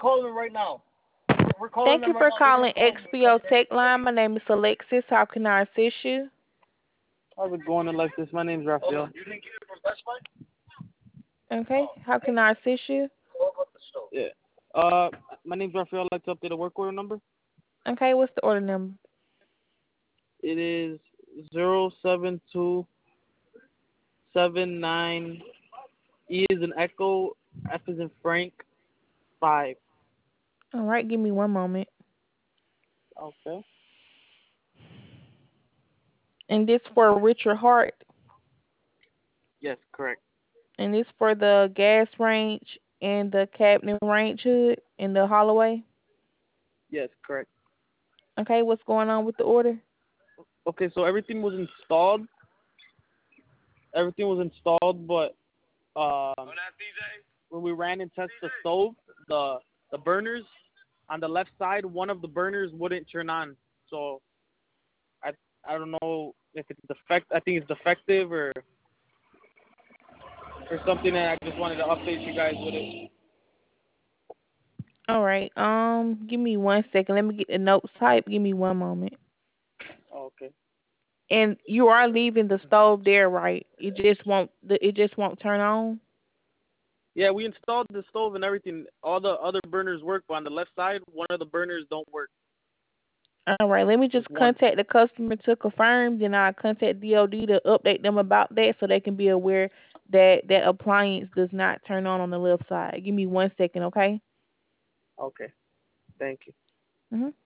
calling them right now. We're calling Thank them you right for now. They're gonna calling call me. XPO Tech Line. My name is Alexis. How can I assist you? How's it going, Alexis? My name's Raphael. You didn't get it from Best Buy? Okay. How can I assist you? What about the stove? Yeah. My name's Raphael. I'd like to update a work order number. Okay. What's the order number? It is 07279. E is an Echo. F is in Frank. 5. All right. Give me one moment. Okay. And this for Richard Hart. Yes, correct. And this for the gas range and the cabinet range hood in the Holloway. Yes, correct. Okay. What's going on with the order? Okay, so everything was installed. Everything was installed, but when we ran and tested the stove, the burners on the left side, one of the burners wouldn't turn on. So I I don't know if it's defect. I think it's defective or something. And I just wanted to update you guys with it. All right. Give me 1 second. Let me get the notes typed. Give me one moment. Okay. And you are leaving the stove there, right? It just won't turn on. Yeah, we installed the stove and everything. All the other burners work, but on the left side, one of the burners don't work. All right. Let me just Just one. contact the customer to confirm. Then I'll contact DOD to update them about that so they can be aware that that appliance does not turn on the left side. Give me 1 second, okay? Okay. Thank you. Mhm.